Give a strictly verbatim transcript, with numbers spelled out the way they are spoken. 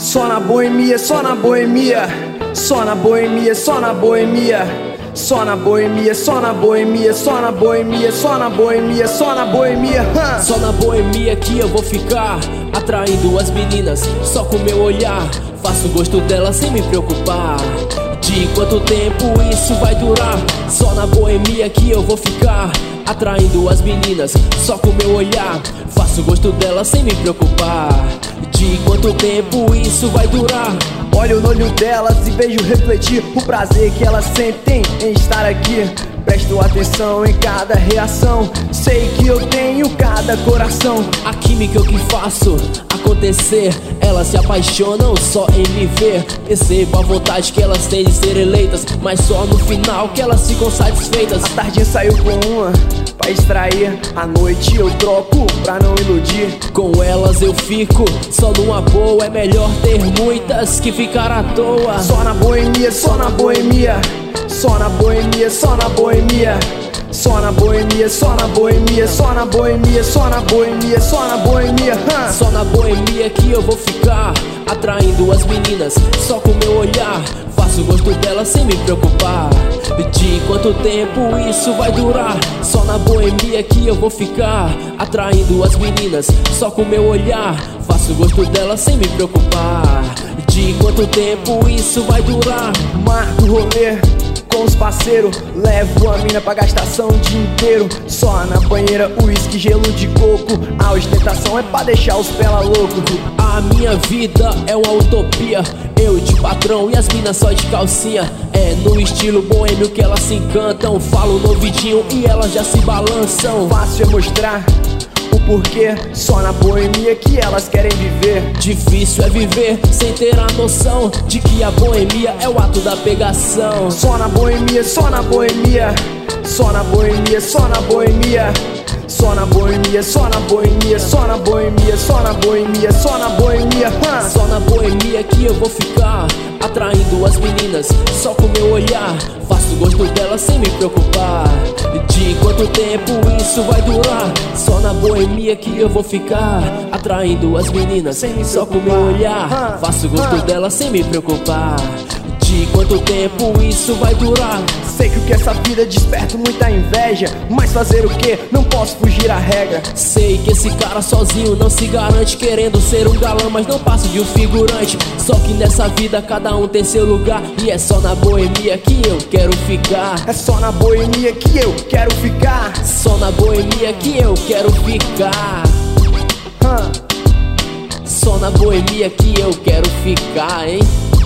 Só na boemia, só na boemia, só na boemia, só na boemia, só na boemia, só na boemia, só na boemia, só na boemia, só na boemia. Só na boemia que eu vou ficar, atraindo as meninas só com meu olhar. Faço o gosto delas sem me preocupar de quanto tempo isso vai durar. Só na boemia que eu vou ficar, atraindo as meninas só com meu olhar. Faço o gosto delas sem me preocupar de quanto tempo isso vai durar. Olho no olho delas e vejo refletir o prazer que elas sentem em estar aqui. Presto atenção em cada reação, sei que eu tenho cada coração. A química é o que faço acontecer, elas se apaixonam só em me ver. Percebo a vontade que elas têm de ser eleitas, mas só no final que elas ficam satisfeitas. A tarde saiu com uma pra extrair, a noite eu troco pra não iludir. Com elas eu fico só numa boa, é melhor ter muitas que ficar à toa. Só na boemia, só na boemia, só na boemia, só na boemia, só na boemia, só na boemia, só na boemia, só na boemia, só na boemia. Só na boemia que eu vou ficar, atraindo as meninas só com meu olhar. Faço o gosto delas sem me preocupar de quanto tempo isso vai durar. Só na boemia que eu vou ficar, atraindo as meninas só com meu olhar. Faço o gosto delas sem me preocupar de quanto tempo isso vai durar. Marco o rolê com os parceiros, levo a mina pra gastação o dia inteiro. Só na banheira, uísque, gelo de coco, a ostentação é pra deixar os pela louco. A minha vida é uma utopia, eu de patrão e as minas só de calcinha. É no estilo boêmio que elas se encantam, falo no ouvidinho e elas já se balançam. Fácil é mostrar o porquê, só na boemia que elas querem viver. Difícil é viver sem ter a noção de que a boemia é o ato da pegação. Só na boemia, só na boemia, só na boemia, só na boemia, só na boemia, só na boemia, só na boemia, só na boemia, só na boemia. Só na boemia que eu vou ficar, atraindo as meninas só com meu olhar. Faço o gosto delas sem me preocupar de quanto tempo isso vai durar. Só na boemia que eu vou ficar, atraindo as meninas só com meu olhar. Faço o gosto delas sem me preocupar de quanto tempo isso vai durar. Sei que o que essa vida desperta muita inveja, mas fazer o que? Não posso fugir à regra. Sei que esse cara sozinho não se garante, querendo ser um galã, mas não passa de um figurante. Só que nessa vida cada um tem seu lugar, e é só na boemia que eu quero ficar. É só na boemia que eu quero ficar. Só na boemia que eu quero ficar. Huh. Só na boemia que eu quero ficar, hein?